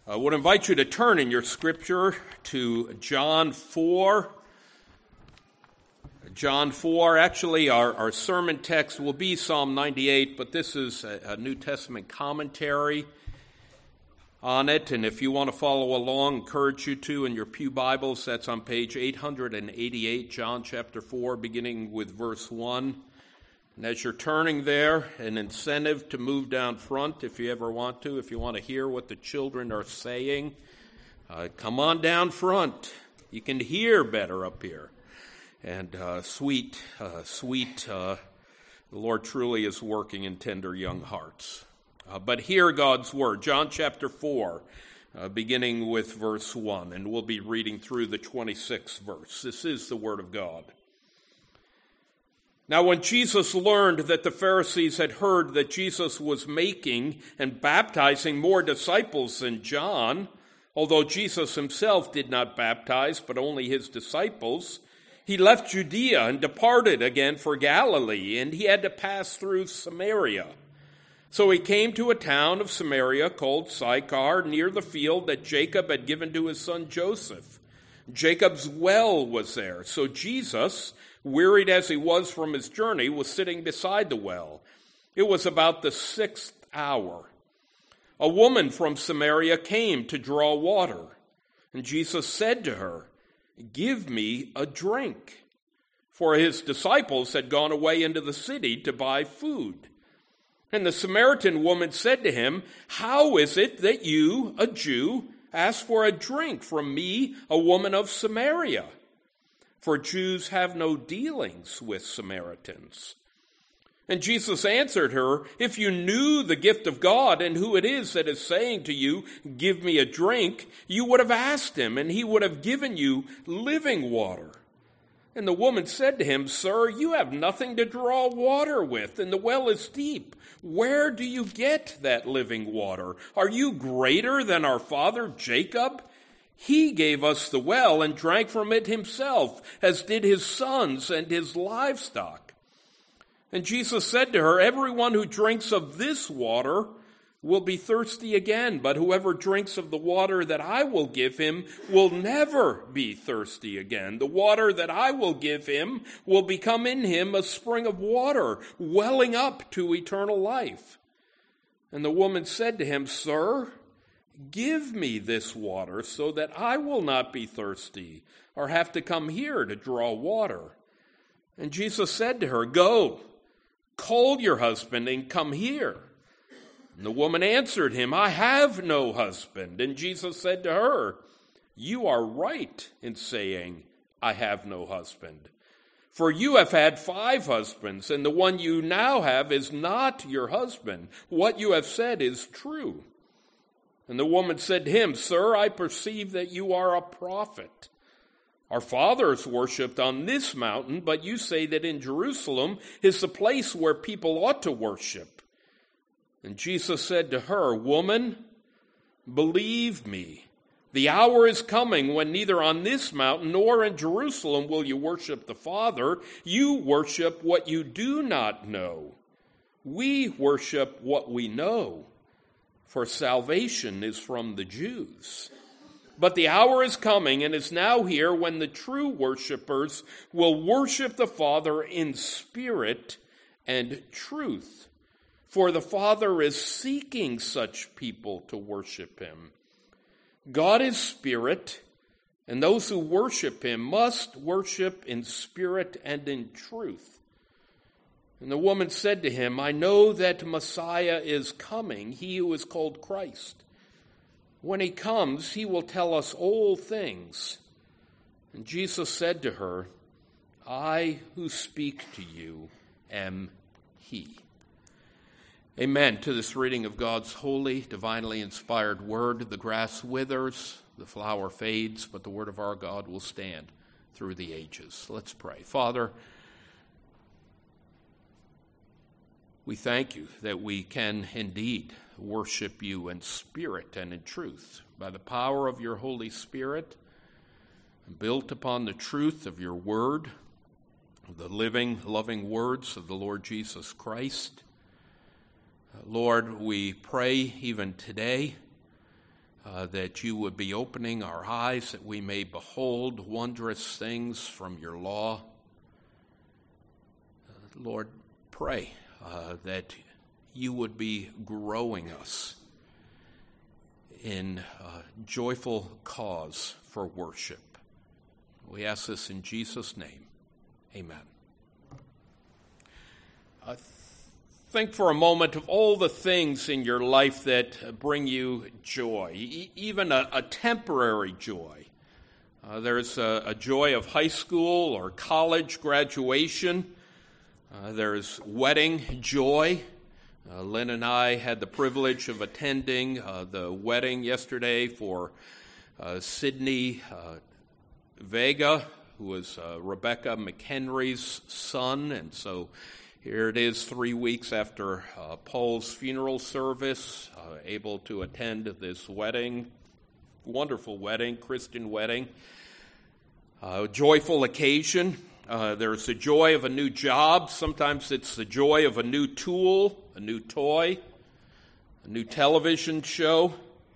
I would invite you to turn in your scripture to John 4. John 4, actually our sermon text will be Psalm 98, but this is a New Testament commentary on it. And if you want to follow along, I encourage you to in your pew Bibles. That's on page 888, John chapter 4, beginning with verse 1. And as you're turning there, an incentive to move down front if you ever want to. If you want to hear what the children are saying, come on down front. You can hear better up here. And sweet, the Lord truly is working in tender young hearts. But hear God's word, John chapter 4, beginning with verse 1. And we'll be reading through the 26th verse. This is the word of God. Now, when Jesus learned that the Pharisees had heard that Jesus was making and baptizing more disciples than John, although Jesus himself did not baptize, but only his disciples, he left Judea and departed again for Galilee, and he had to pass through Samaria. So he came to a town of Samaria called Sychar, near the field that Jacob had given to his son Joseph. Jacob's well was there, so Jesus, wearied as he was from his journey, was sitting beside the well. It was about the 6th hour. A woman from Samaria came to draw water, and Jesus said to her, "Give me a drink." For his disciples had gone away into the city to buy food. And the Samaritan woman said to him, "How is it that you, a Jew, ask for a drink from me, a woman of Samaria? For Jews have no dealings with Samaritans." And Jesus answered her, "If you knew the gift of God and who it is that is saying to you, 'Give me a drink,' you would have asked him, and he would have given you living water." And the woman said to him, "Sir, you have nothing to draw water with, and the well is deep. Where do you get that living water? Are you greater than our father Jacob? He gave us the well and drank from it himself, as did his sons and his livestock." And Jesus said to her, "Everyone who drinks of this water will be thirsty again, but whoever drinks of the water that I will give him will never be thirsty again. The water that I will give him will become in him a spring of water, welling up to eternal life." And the woman said to him, "Sir, give me this water so that I will not be thirsty or have to come here to draw water." And Jesus said to her, "Go, call your husband and come here." And the woman answered him, "I have no husband." And Jesus said to her, "You are right in saying, 'I have no husband.' For you have had 5 husbands, and the one you now have is not your husband. What you have said is true." And the woman said to him, "Sir, I perceive that you are a prophet. Our fathers worshipped on this mountain, but you say that in Jerusalem is the place where people ought to worship." And Jesus said to her, "Woman, believe me, the hour is coming when neither on this mountain nor in Jerusalem will you worship the Father. You worship what you do not know. We worship what we know, for salvation is from the Jews. But the hour is coming and is now here when the true worshipers will worship the Father in spirit and truth. For the Father is seeking such people to worship him. God is spirit, and those who worship him must worship in spirit and in truth." And the woman said to him, "I know that Messiah is coming, he who is called Christ. When he comes, he will tell us all things." And Jesus said to her, "I who speak to you am he." Amen to this reading of God's holy, divinely inspired word. The grass withers, the flower fades, but the word of our God will stand through the ages. Let's pray. Father, we thank you that we can indeed worship you in spirit and in truth by the power of your Holy Spirit, built upon the truth of your word, the living, loving words of the Lord Jesus Christ. Lord, we pray even today that you would be opening our eyes that we may behold wondrous things from your law. Lord, pray that you would be growing us in joyful cause for worship. We ask this in Jesus' name. Amen. Think for a moment of all the things in your life that bring you joy, even a temporary joy. There's a joy of high school or college graduation. There's wedding joy. Lynn and I had the privilege of attending the wedding yesterday for Sydney Vega, who was Rebecca McHenry's son, and so here it is 3 weeks after Paul's funeral service, able to attend this wedding, wonderful wedding, Christian wedding. Joyful occasion. There's the joy of a new job. Sometimes it's the joy of a new tool, a new toy, a new television show.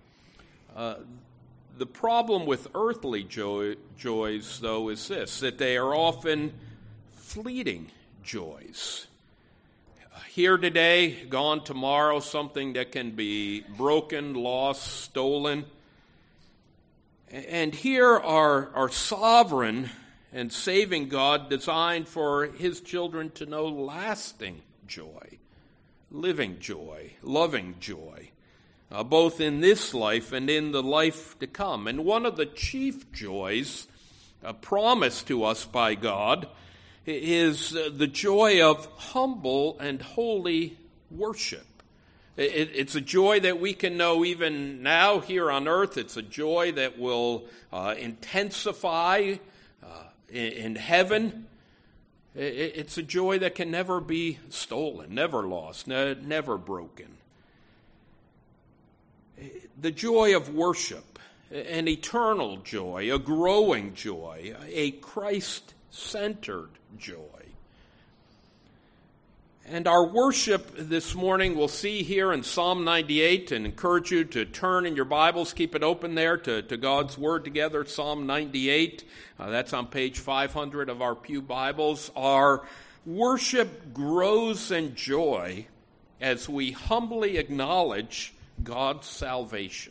The problem with earthly joys, though, is this, that they are often fleeting joys. Here today, gone tomorrow, something that can be broken, lost, stolen. And here our sovereign and saving God designed for his children to know lasting joy, living joy, loving joy, both in this life and in the life to come. And one of the chief joys promised to us by God is the joy of humble and holy worship. It's a joy that we can know even now here on earth. It's a joy that will intensify in heaven. It's a joy that can never be stolen, never lost, never broken. The joy of worship, an eternal joy, a growing joy, a Christ-centered joy. And our worship this morning we'll see here in Psalm 98, and encourage you to turn in your Bibles, keep it open there to God's Word together, Psalm 98. That's on page 500 of our Pew Bibles. Our worship grows in joy as we humbly acknowledge God's salvation.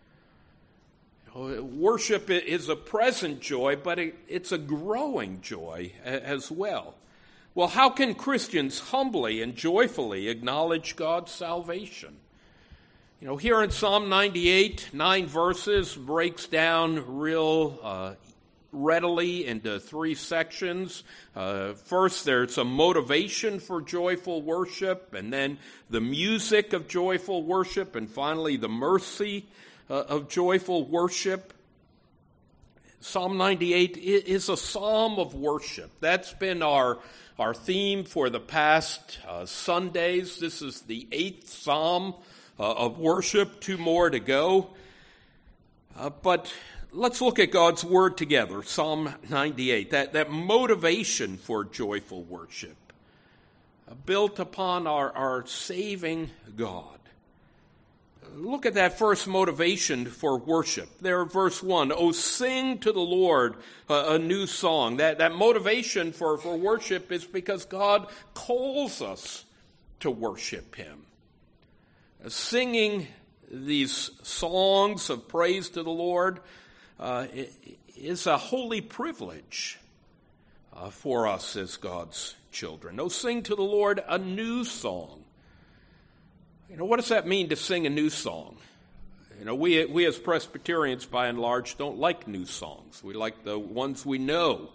Worship is a present joy, but it's a growing joy as well. Well, how can Christians humbly and joyfully acknowledge God's salvation? Here in Psalm 98, 9 verses, breaks down real readily into 3 sections. First, there's a motivation for joyful worship, and then the music of joyful worship, and finally the mercy of joyful worship. Psalm 98 is a psalm of worship. That's been our theme for the past Sundays. This is the 8th psalm of worship, 2 more to go. But let's look at God's Word together, Psalm 98, that motivation for joyful worship, built upon our saving God. Look at that first motivation for worship. There, verse 1, "Oh, sing to the Lord a new song." That motivation for worship is because God calls us to worship Him. Singing these songs of praise to the Lord is a holy privilege for us as God's children. Oh, sing to the Lord a new song. What does that mean to sing a new song? We as Presbyterians, by and large, don't like new songs. We like the ones we know.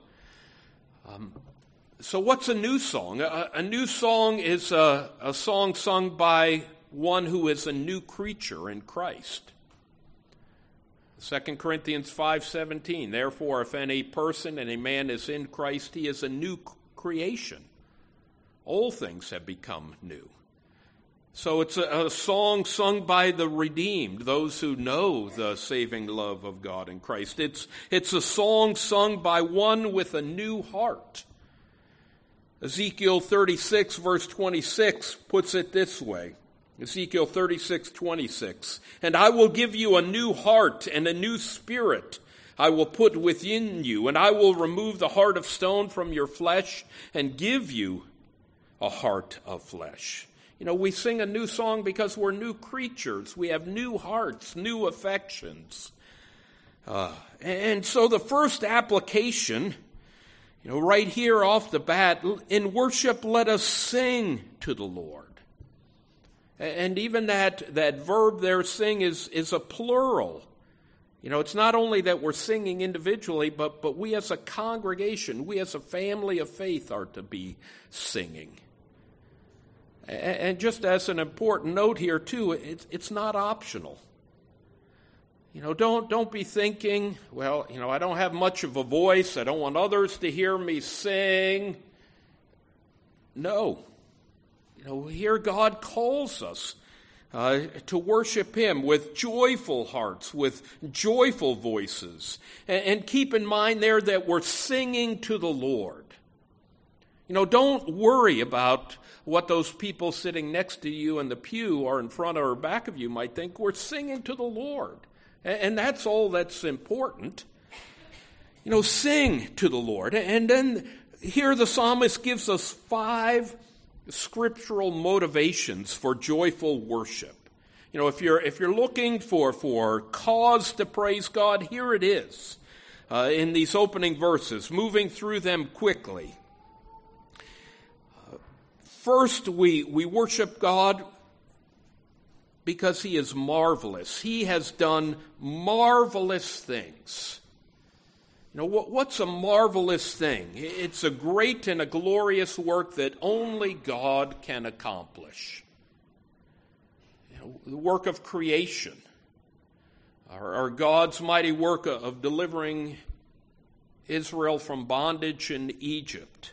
So what's a new song? A new song is a song sung by one who is a new creature in Christ. 2 Corinthians 5:17, "Therefore, if any person and a man is in Christ, he is a new creation. All things have become new." So it's a song sung by the redeemed, those who know the saving love of God in Christ. It's a song sung by one with a new heart. Ezekiel 36, verse 26 puts it this way, Ezekiel 36:26. And I will give you a new heart and a new spirit I will put within you, and I will remove the heart of stone from your flesh and give you a heart of flesh. You know, we sing a new song because we're new creatures. We have new hearts, new affections. And so the first application, you know, right here off the bat, in worship, let us sing to the Lord. And even that verb there, sing, is a plural. You know, it's not only that we're singing individually, but we as a congregation, we as a family of faith are to be singing. And just as an important note here too, it's not optional. You know, don't be thinking, well, you know, I don't have much of a voice, I don't want others to hear me sing. No. You know, here God calls us to worship Him with joyful hearts, with joyful voices. And keep in mind there that we're singing to the Lord. You know, don't worry about what those people sitting next to you in the pew or in front or back of you might think. We're singing to the Lord. And that's all that's important. You know, sing to the Lord. And then here the psalmist gives us 5 scriptural motivations for joyful worship. You know, if you're looking for cause to praise God, here it is in these opening verses, moving through them quickly. First, we worship God because He is marvelous. He has done marvelous things. You know, what's a marvelous thing? It's a great and a glorious work that only God can accomplish. You know, the work of creation, or God's mighty work of delivering Israel from bondage in Egypt.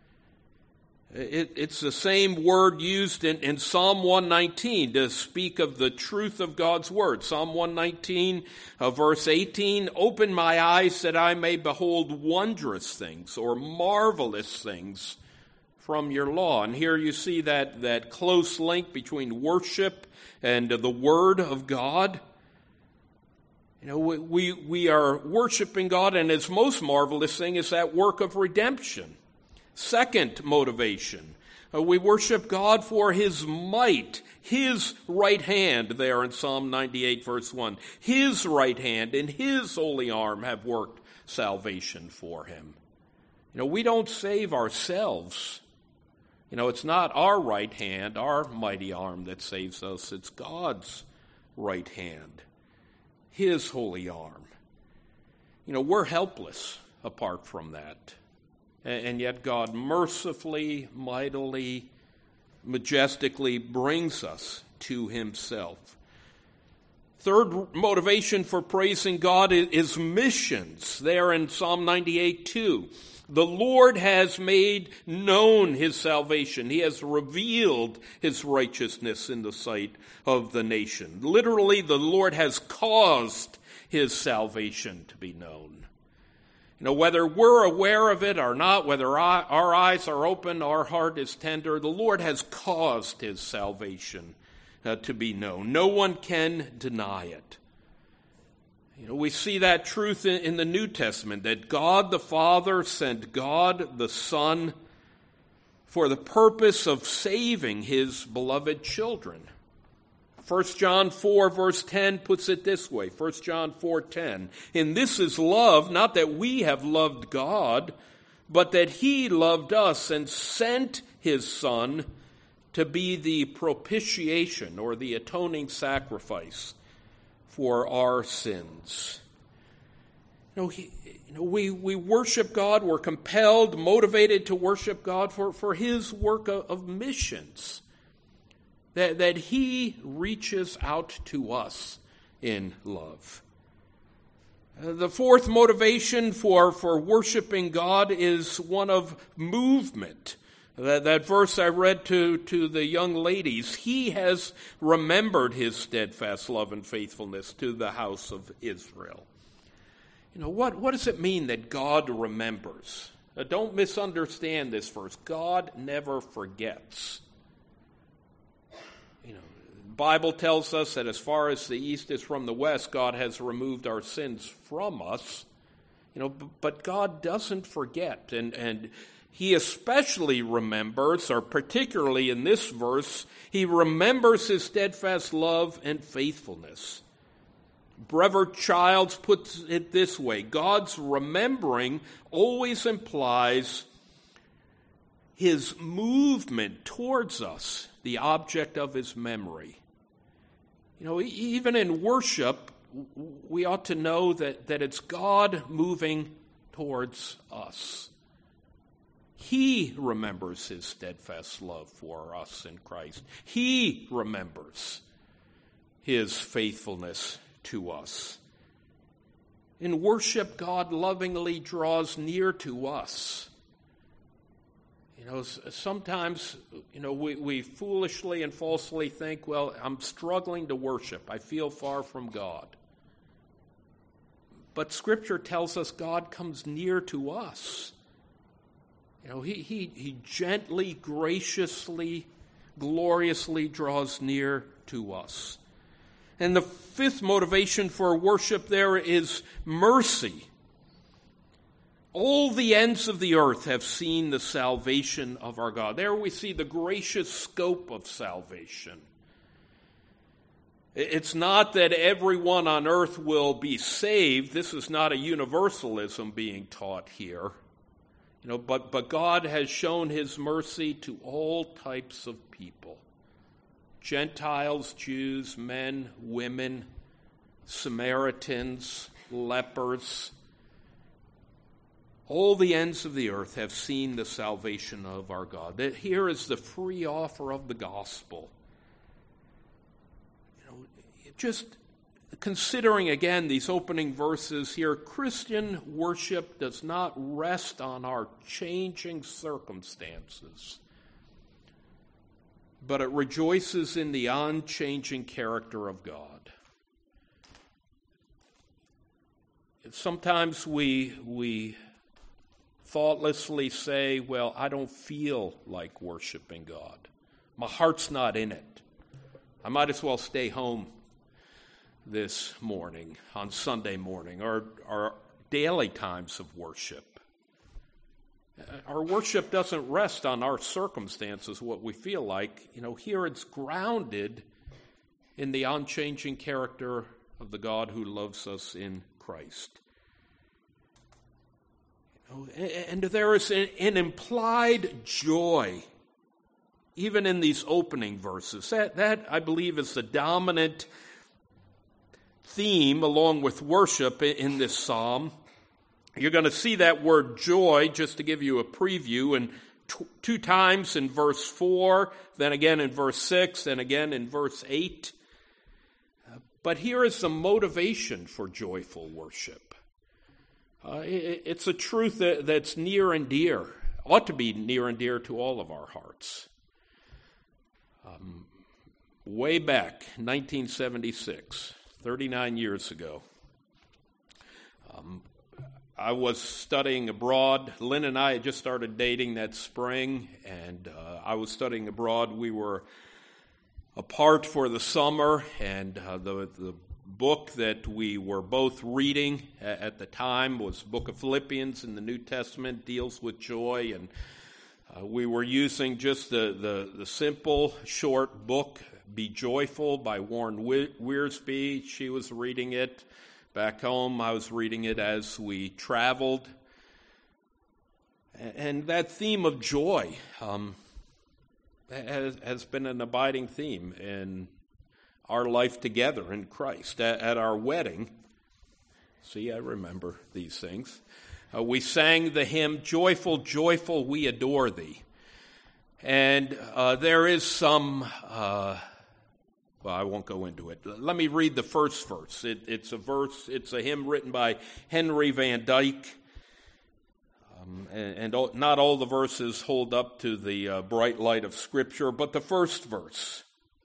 It's the same word used in Psalm 119 to speak of the truth of God's word. Psalm 119, verse 18, open my eyes that I may behold wondrous things or marvelous things from your law. And here you see that close link between worship and the word of God. You know, we are worshiping God, and His most marvelous thing is that work of redemption. Second motivation, we worship God for His might, His right hand there in Psalm 98 verse 1. His right hand and His holy arm have worked salvation for Him. You know, we don't save ourselves. You know, it's not our right hand, our mighty arm that saves us. It's God's right hand, His holy arm. You know, we're helpless apart from that. And yet God mercifully, mightily, majestically brings us to Himself. Third motivation for praising God is missions. There in Psalm 98:2. The Lord has made known His salvation. He has revealed His righteousness in the sight of the nation. Literally, the Lord has caused His salvation to be known. You know, whether we're aware of it or not, whether our eyes are open, our heart is tender, the Lord has caused His salvation to be known. No one can deny it. You know, we see that truth in the New Testament, that God the Father sent God the Son for the purpose of saving His beloved children. 1 John 4 verse 10 puts it this way, 1 John 4:10, and this is love, not that we have loved God, but that He loved us and sent His Son to be the propitiation or the atoning sacrifice for our sins. We worship God, we're compelled, motivated to worship God for His work of missions. That He reaches out to us in love. The fourth motivation for worshiping God is one of movement. That verse I read to the young ladies, He has remembered His steadfast love and faithfulness to the house of Israel. You know, what does it mean that God remembers? Don't misunderstand this verse. God never forgets. You know, Bible tells us that as far as the east is from the west, God has removed our sins from us. But God doesn't forget, and he especially remembers, or particularly in this verse, he remembers his steadfast love and faithfulness. Brevard Childs puts it this way: God's remembering always implies his movement towards us, the object of his memory. Even in worship, we ought to know that it's God moving towards us. He remembers his steadfast love for us in Christ. He remembers his faithfulness to us. In worship, God lovingly draws near to us. Sometimes, we foolishly and falsely think, well, I'm struggling to worship. I feel far from God. But Scripture tells us God comes near to us. He gently, graciously, gloriously draws near to us. And the fifth motivation for worship there is mercy. All the ends of the earth have seen the salvation of our God. There we see the gracious scope of salvation. It's not that everyone on earth will be saved. This is not a universalism being taught here. But God has shown his mercy to all types of people. Gentiles, Jews, men, women, Samaritans, lepers. All the ends of the earth have seen the salvation of our God. That here is the free offer of the gospel. Just considering again these opening verses here, Christian worship does not rest on our changing circumstances, but it rejoices in the unchanging character of God. Sometimes we thoughtlessly say, well, I don't feel like worshiping God. My heart's not in it. I might as well stay home this morning, on Sunday morning, or our daily times of worship. Our worship doesn't rest on our circumstances, what we feel like. Here it's grounded in the unchanging character of the God who loves us in Christ. And there is an implied joy, even in these opening verses. That I believe, is the dominant theme, along with worship, in this psalm. You're going to see that word joy, just to give you a preview, and two times in verse 4, then again in verse 6, and again in verse 8. But here is the motivation for joyful worship. It's a truth that's near and dear, ought to be near and dear to all of our hearts. Way back, 1976, 39 years ago, I was studying abroad. Lynn and I had just started dating that spring, and I was studying abroad. We were apart for the summer, and the book that we were both reading at the time was the book of Philippians in the New Testament, deals with joy, and we were using just the simple, short book, Be Joyful by Warren Wiersbe. She was reading it back home. I was reading it as we traveled. And that theme of joy has been an abiding theme in our life together in Christ. At our wedding, see, I remember these things. We sang the hymn, Joyful, Joyful, We Adore Thee. And there is some, well, I won't go into it. Let me read the first verse. It's a hymn written by Henry Van Dyke. And not all the verses hold up to the bright light of Scripture, but the first verse.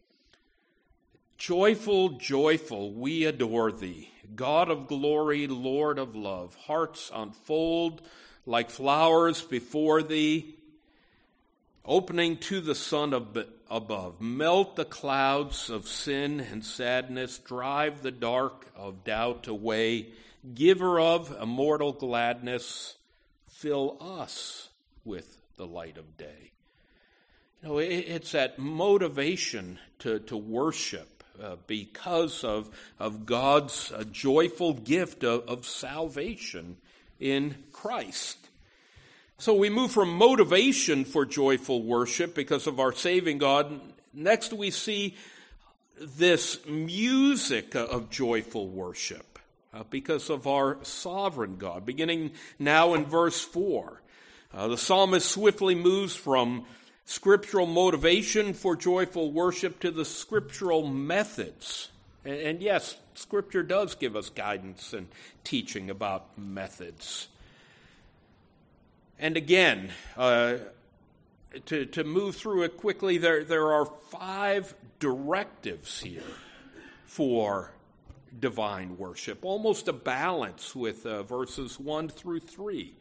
Joyful, joyful, we adore thee, God of glory, Lord of love. Hearts unfold like flowers before thee. opening to the sun above, melt the clouds of sin and sadness, drive the dark of doubt away, giver of immortal gladness, fill us with the light of day. It's that motivation to worship because of God's joyful gift of salvation in Christ. So we move from motivation for joyful worship because of our saving God. Next we see this music of joyful worship because of our sovereign God. Beginning now in verse 4, the psalmist swiftly moves from scriptural motivation for joyful worship to the scriptural methods. And yes, Scripture does give us guidance and teaching about methods. And again, to move through it quickly, there are 5 directives here for divine worship, almost a balance with verses 1 through 3.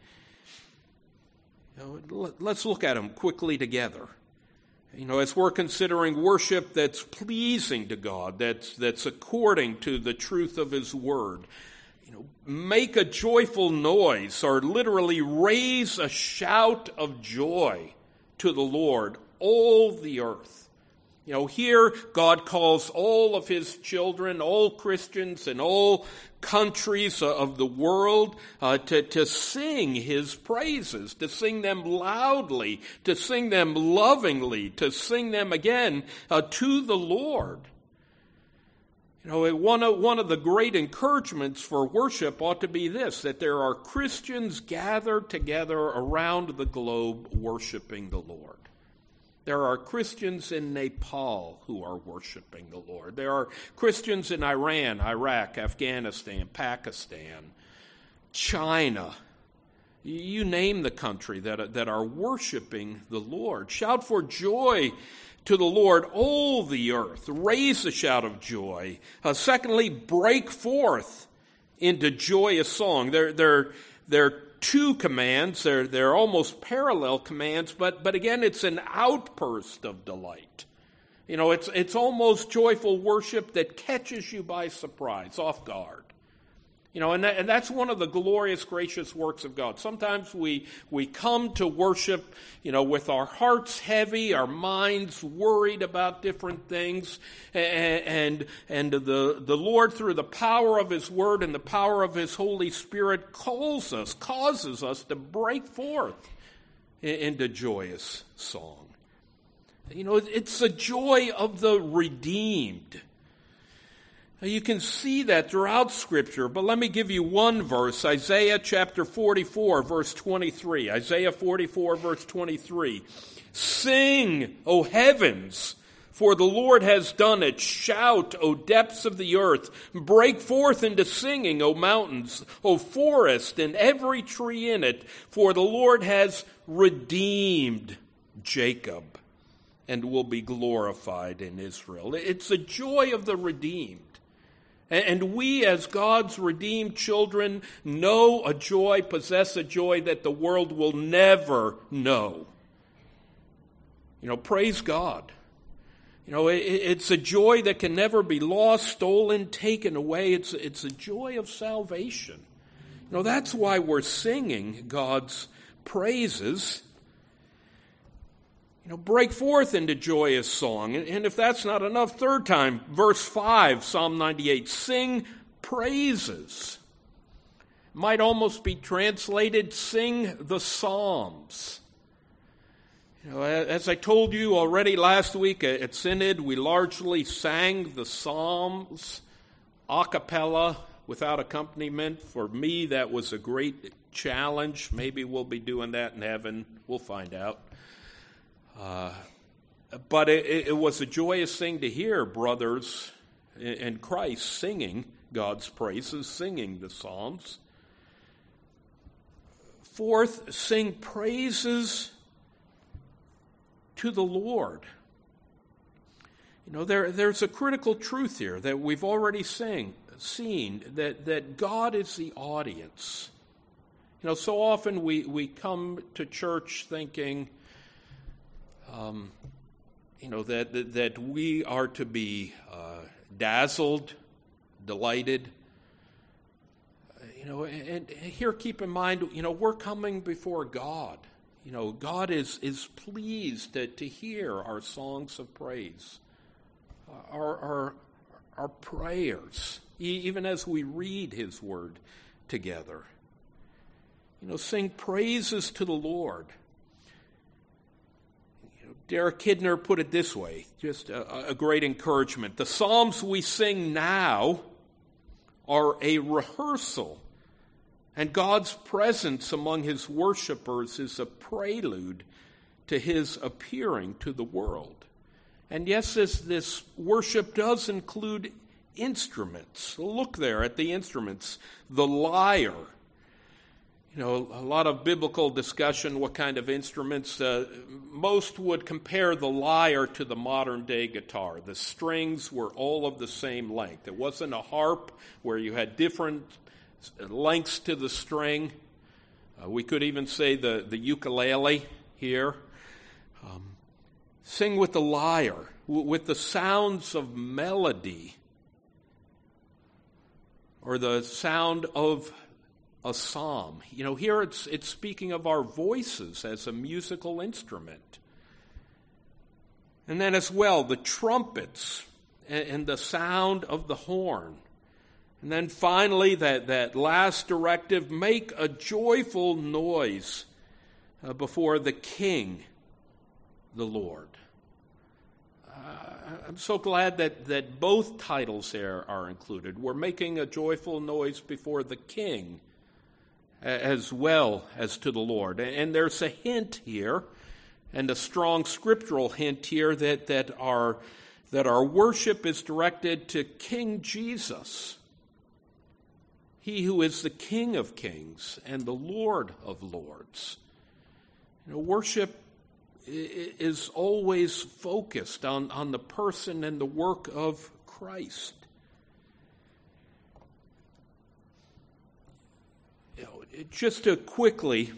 Let's look at them quickly together. As we're considering worship that's pleasing to God, that's according to the truth of His Word, make a joyful noise, or literally raise a shout of joy to the Lord, all the earth. Here God calls all of His children, all Christians in all countries of the world to sing His praises, to sing them loudly, to sing them lovingly, to sing them again to the Lord. One of the great encouragements for worship ought to be this, that there are Christians gathered together around the globe worshiping the Lord. There are Christians in Nepal who are worshiping the Lord. There are Christians in Iran, Iraq, Afghanistan, Pakistan, China. You name the country that are worshiping the Lord. Shout for joy to the Lord, all the earth. Raise a shout of joy. Secondly, break forth into joyous song. There are 2 commands. They're almost parallel commands, but again, it's an outburst of delight. It's almost joyful worship that catches you by surprise, off guard. And that's one of the glorious, gracious works of God. Sometimes we come to worship, with our hearts heavy, our minds worried about different things, and the Lord, through the power of His Word and the power of His Holy Spirit, causes us to break forth into joyous song. It's the joy of the redeemed. You can see that throughout Scripture, but let me give you one verse, Isaiah chapter 44, verse 23. Isaiah 44, verse 23. Sing, O heavens, for the Lord has done it. Shout, O depths of the earth. Break forth into singing, O mountains, O forest, and every tree in it, for the Lord has redeemed Jacob and will be glorified in Israel. It's the joy of the redeemed. And we, as God's redeemed children, know a joy, possess a joy that the world will never know. Praise God. It's a joy that can never be lost, stolen, taken away. It's a joy of salvation. That's why we're singing God's praises. Break forth into joyous song. And if that's not enough, third time, verse 5, Psalm 98, sing praises. Might almost be translated, sing the Psalms. As I told you already last week at Synod, we largely sang the Psalms a cappella without accompaniment. For me, that was a great challenge. Maybe we'll be doing that in heaven. We'll find out. But it was a joyous thing to hear brothers in Christ singing God's praises, singing the Psalms. Fourth, sing praises to the Lord. There's a critical truth here that we've already seen, that God is the audience. So often we come to church thinking, that we are to be dazzled, delighted. And here keep in mind, we're coming before God. God is pleased to hear our songs of praise, our prayers, even as we read his word together. Sing praises to the Lord. Derek Kidner put it this way, just a great encouragement. The psalms we sing now are a rehearsal, and God's presence among his worshipers is a prelude to his appearing to the world. And yes, this worship does include instruments. Look there at the instruments. The lyre. A lot of biblical discussion, what kind of instruments. Most would compare the lyre to the modern-day guitar. The strings were all of the same length. It wasn't a harp where you had different lengths to the string. We could even say the ukulele here. Sing with the lyre, with the sounds of melody, or the sound of a psalm. Here it's speaking of our voices as a musical instrument. And then as well, the trumpets and the sound of the horn. And then finally, that last directive, make a joyful noise before the King, the Lord. I'm so glad that both titles there are included. We're making a joyful noise before the King as well as to the Lord. And there's a hint here, and a strong scriptural hint here, that our worship is directed to King Jesus, he who is the King of kings and the Lord of lords. Worship is always focused on the person and the work of Christ. Just to quickly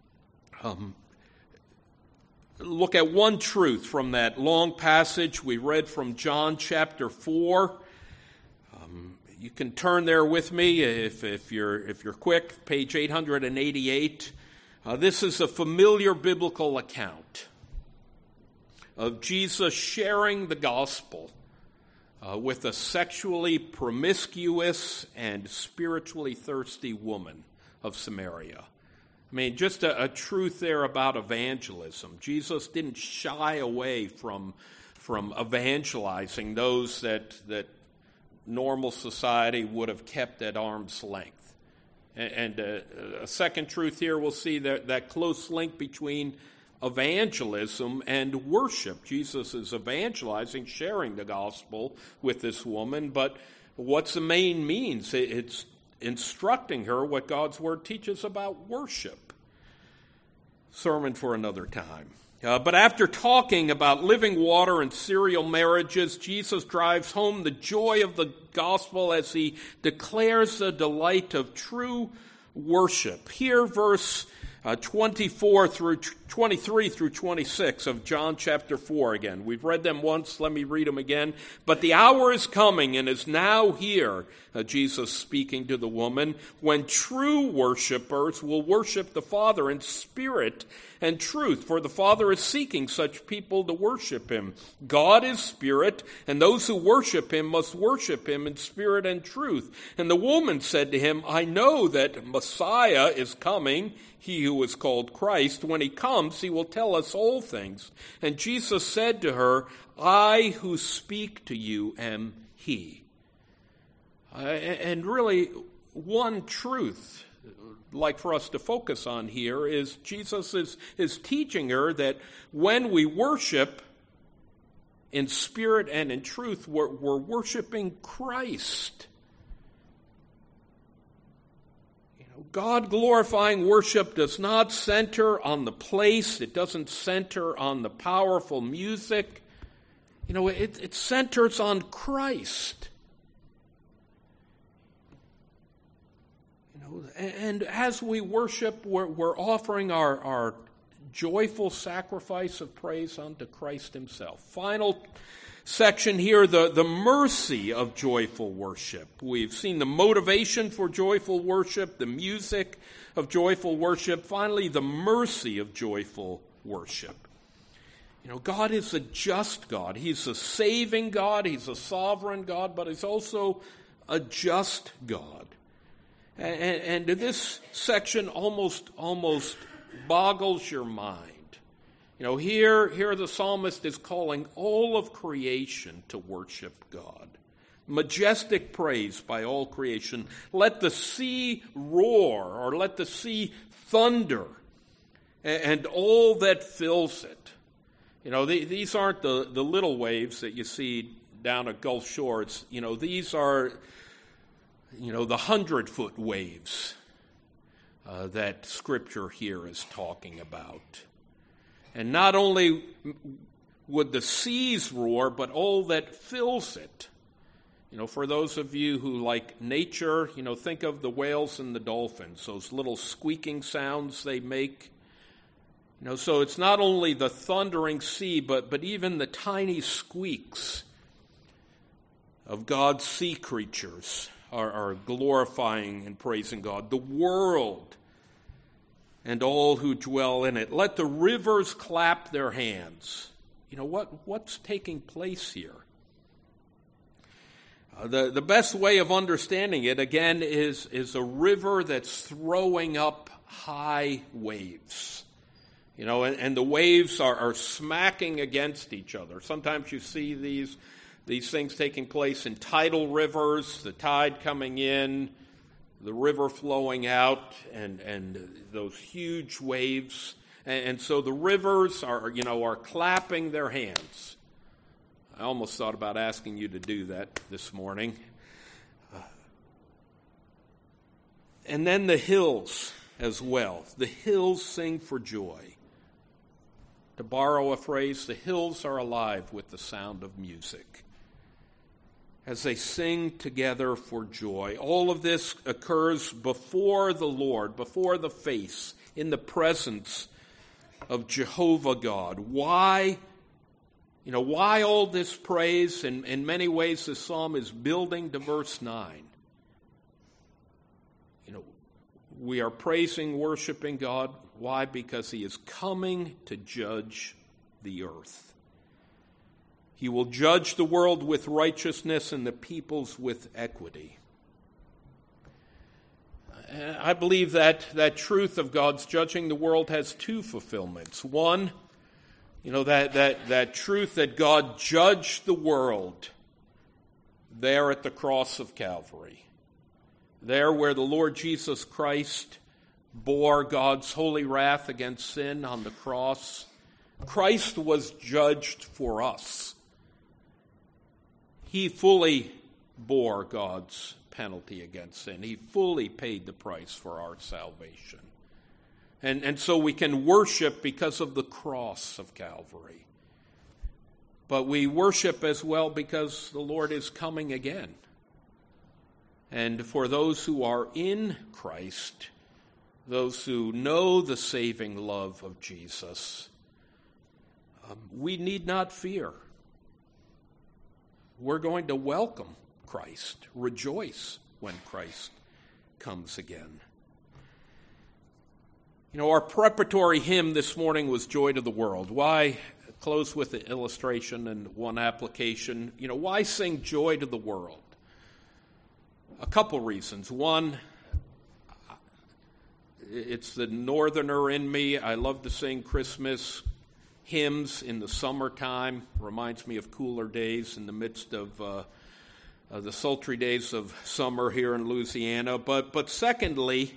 look at one truth from that long passage we read from John chapter 4. You can turn there with me if you're quick, page 888. This is a familiar biblical account of Jesus sharing the gospel with a sexually promiscuous and spiritually thirsty woman of Samaria. Just a truth there about evangelism. Jesus didn't shy away from evangelizing those that normal society would have kept at arm's length. And a second truth here, we'll see that close link between evangelism and worship. Jesus is evangelizing, sharing the gospel with this woman, but what's the main means? It's instructing her what God's word teaches about worship. Sermon for another time. But after talking about living water and serial marriages, Jesus drives home the joy of the gospel as he declares the delight of true worship. Here, verse 23 through 26 of John chapter 4 again. We've read them once, let me read them again. But the hour is coming and is now here, Jesus speaking to the woman, when true worshipers will worship the Father in spirit and truth, for the Father is seeking such people to worship him. God is spirit, and those who worship him must worship him in spirit and truth. And the woman said to him, I know that Messiah is coming, he who is called Christ. When he comes, he will tell us all things. And Jesus said to her, I who speak to you am he. And really, one truth like for us to focus on here is Jesus is teaching her that when we worship in spirit and in truth, we're worshiping Christ. God-glorifying worship does not center on the place. It doesn't center on the powerful music. It centers on Christ. And as we worship, we're offering our joyful sacrifice of praise unto Christ himself. Final section here, the mercy of joyful worship. We've seen the motivation for joyful worship, the music of joyful worship, finally the mercy of joyful worship. God is a just God. He's a saving God. He's a sovereign God, but he's also a just God. And this section almost boggles your mind. Here the psalmist is calling all of creation to worship God. Majestic praise by all creation. Let the sea roar, or let the sea thunder, and all that fills it. These aren't the little waves that you see down at Gulf Shore. These are, the 100-foot waves that Scripture here is talking about. And not only would the seas roar, but all that fills it. For those of you who like nature, think of the whales and the dolphins, those little squeaking sounds they make. So it's not only the thundering sea, but even the tiny squeaks of God's sea creatures are glorifying and praising God. The world and all who dwell in it. Let the rivers clap their hands. What's taking place here? The best way of understanding it, again, is a river that's throwing up high waves. And the waves are smacking against each other. Sometimes you see these things taking place in tidal rivers, the tide coming in, the river flowing out, and those huge waves. And so the rivers are clapping their hands. I almost thought about asking you to do that this morning. And then the hills as well. The hills sing for joy. To borrow a phrase, the hills are alive with the sound of music as they sing together for joy. All of this occurs before the Lord, before the face, in the presence of Jehovah God. Why all this praise? In many ways, this psalm is building to verse 9. We are praising, worshiping God. Why? Because he is coming to judge the earth. He will judge the world with righteousness and the peoples with equity. I believe that truth of God's judging the world has two fulfillments. One, that truth that God judged the world there at the cross of Calvary. There where the Lord Jesus Christ bore God's holy wrath against sin on the cross. Christ was judged for us. He fully bore God's penalty against sin. He fully paid the price for our salvation. And so we can worship because of the cross of Calvary. But we worship as well because the Lord is coming again. And for those who are in Christ, those who know the saving love of Jesus, we need not fear. We're going to welcome Christ, rejoice when Christ comes again. Our preparatory hymn this morning was Joy to the World. Why close with an illustration and one application? Why sing Joy to the World? A couple reasons. One, it's the northerner in me. I love to sing Christmas hymns in the summertime. Reminds me of cooler days in the midst of the sultry days of summer here in Louisiana. But secondly,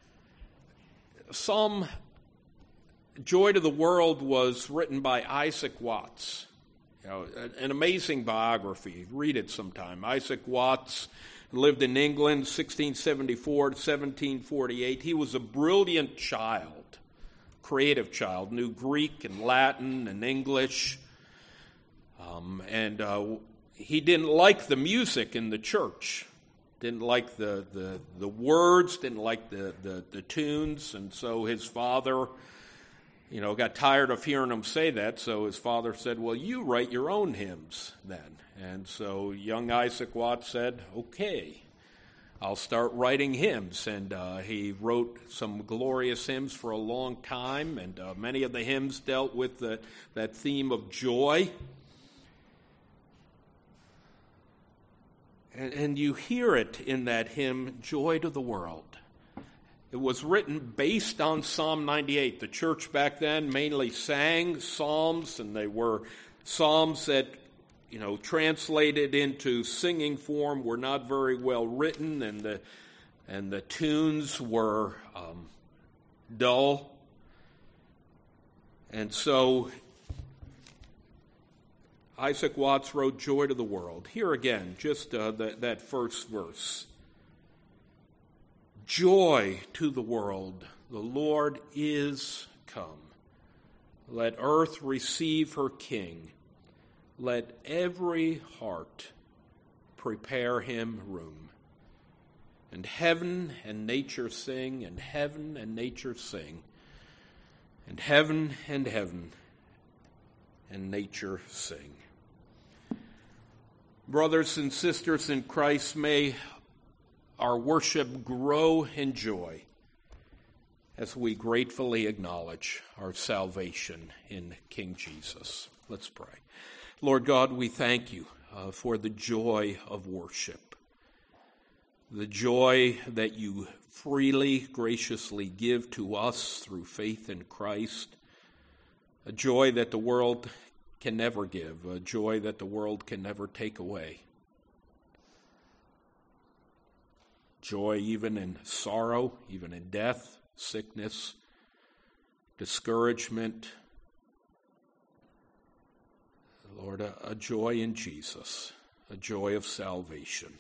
Psalm Joy to the World was written by Isaac Watts. An amazing biography. Read it sometime. Isaac Watts lived in England, 1674 to 1748. He was a brilliant child, creative child, knew Greek and Latin and English. He didn't like the music in the church, didn't like the words, didn't like the tunes, and so his father, got tired of hearing him say that, so his father said, well, you write your own hymns then. And so young Isaac Watts said, okay, I'll start writing hymns. And he wrote some glorious hymns for a long time, and many of the hymns dealt with that theme of joy. And you hear it in that hymn, Joy to the World. It was written based on Psalm 98. The church back then mainly sang psalms, and they were psalms that, translated into singing form were not very well written, and the tunes were dull. And so Isaac Watts wrote Joy to the World. Here again, just that first verse. Joy to the world, the Lord is come. Let earth receive her King. Let every heart prepare him room. And heaven and nature sing, and heaven and nature sing, and heaven and nature sing. Brothers and sisters in Christ, may our worship grow in joy as we gratefully acknowledge our salvation in King Jesus. Let's pray. Lord God, we thank you for the joy of worship, the joy that you freely, graciously give to us through faith in Christ, a joy that the world can never give, a joy that the world can never take away. Joy even in sorrow, even in death, sickness, discouragement. Lord, a joy in Jesus, a joy of salvation.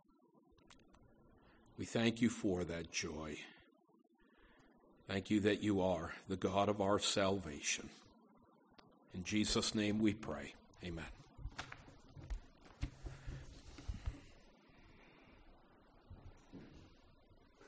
We thank you for that joy. Thank you that you are the God of our salvation. In Jesus' name we pray. Amen.